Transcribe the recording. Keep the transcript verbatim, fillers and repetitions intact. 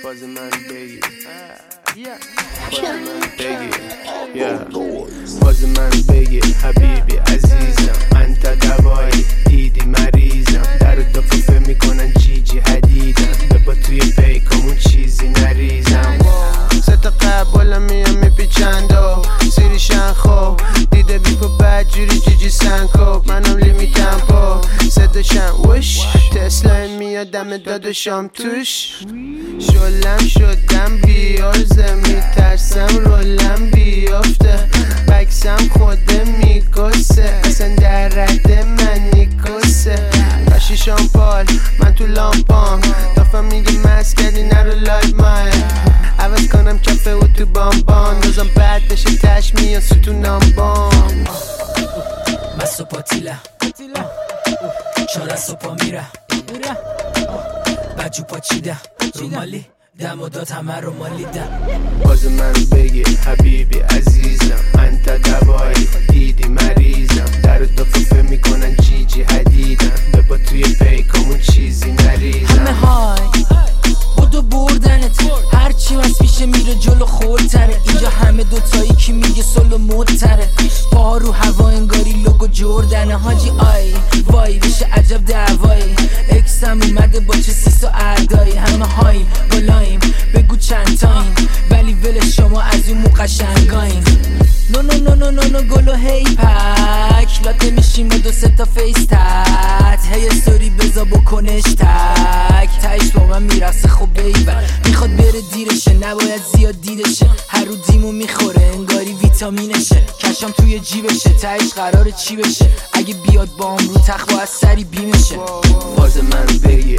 باز من بگی باز من بگی باز من بگی حبیبی عزیزم انت دوایی دیدی مریضم در دفافه میکنن جیجی حدیدم ببا توی پیکامون چیزی نریزم ست قبولم میام میپیچندو سیری شنخو دیده بیپو بدجوری جیجی سنکو منم لیمی تمپو ستشم وش تسلا میادم دادشم توش شلم شدم بیارزه میترسم رولم بیافته بکسم خوده میگسه اصلا در رد من نیکسه کاشیشان پال من تو لامپام دافم میگه مست کردی نرو لایف مای عوض کنم کفه و تو بامبان روزم بد بشه تش میاد ستونم بام مست و پاتیله چاره سپا میره بجو پاچیده رو مالی دم و داد همه رو مالیده باز من بگی حبیبی عزیزم انت دوایی دیدی مریضم در دفافه میکنن جیجی حدیدم ببا توی پیکامون چیزی نریزم همه های بودو بردنت هرچی مست میشه میره جلو خورتره اینجا همه دوتایی که میگه سلو مدتره پا رو هوا انگاری لوگو جردنه حاجی آی وای بشه عجب دعوایی اکسم اومده با چه سیس و اعدایی همه هاییم بالایم بگو چند تاین ولی ول شما از اون مو قشنگاین نو نو نو نو نو نو گلو هی پک لاته میشیم و دو سه تا فیس تت هی استوری بزا بکنش تک تایش با من میرسه خب بیبر میخواد بره دیرشه نباید زیاد دیدشه هر رو دیمو میخوره انگاری ویتامینشه کشم توی جیبشه تایش قراره چی بشه اگه بیاد بام رو تخت با از سری بیمشه باز من بگی